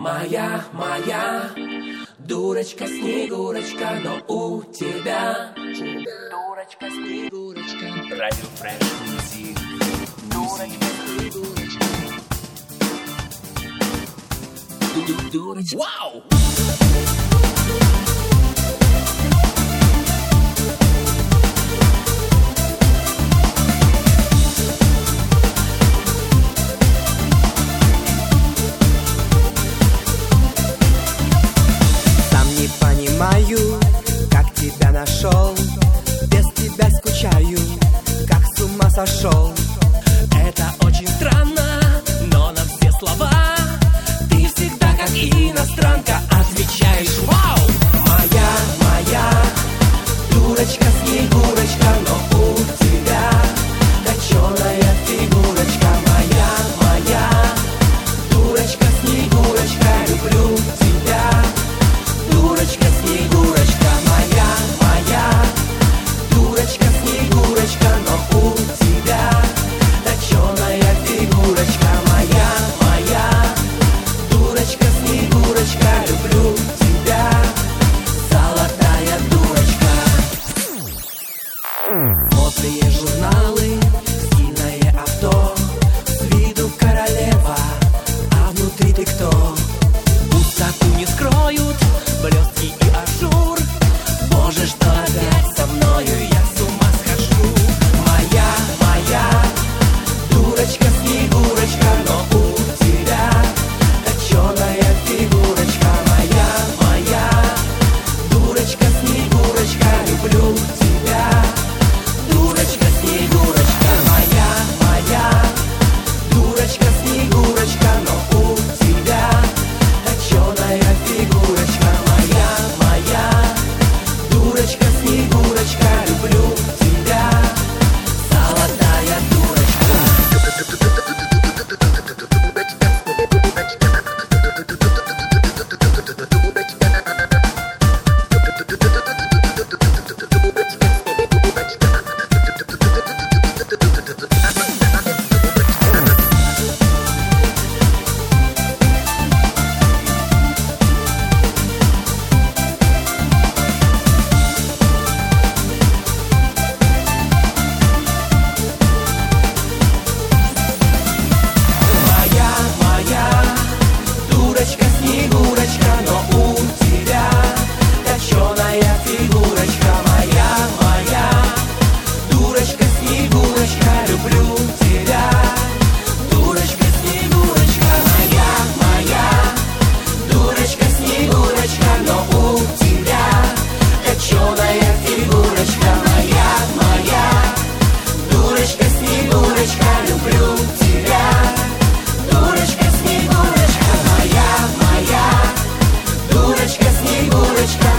моя, моя дурочка, Снегурочка, но у тебя дурочка, Снегурочка. Радио Фреш Мьюзик. Дурочка, Снегурочка. Дурочка. Вау! Понимаю, как тебя нашел, без тебя скучаю, как с ума сошел. Это очень странно, но на все слова ты всегда как иностранка отвечаешь вау! Моя, моя дурочка, Снегурочка, но у тебя точеная фигурочка. Моя, моя дурочка, Снегурочка, люблю тебя. Дурочка, Снегурочка, моя, моя дурочка, Снегурочка, но у тебя точеная фигурочка. Моя, моя дурочка, Снегурочка, люблю тебя, золотая дурочка. Модные журналы, стильное авто, с виду королева, а внутри ты кто? Пустоту не скроют блестки и ажур. Боже, что опять со мною, я с ума схожу. Моя, моя дурочка, Снегурочка, но у тебя точеная фигурочка. Моя, моя дурочка, Снегурочка, люблю тебя. Дурочка, Снегурочка, моя, моя дурочка, Снегурочка, но у тебя точеная фигурочка. Моя, моя дурочка, Снегурочка, люблю тебя, золотая дурочка. Дурочка, Снегурочка, но у тебя точеная фигурочка. Моя, моя дурочка, Снегурочка, люблю тебя. Дурочка, Снегурочка, моя, моя дурочка, Снегурочка, но у тебя точеная фигурочка. Моя, моя дурочка, Снегурочка, люблю тебя. Дурочка, Снегурочка, моя, моя дурочка, Снегурочка,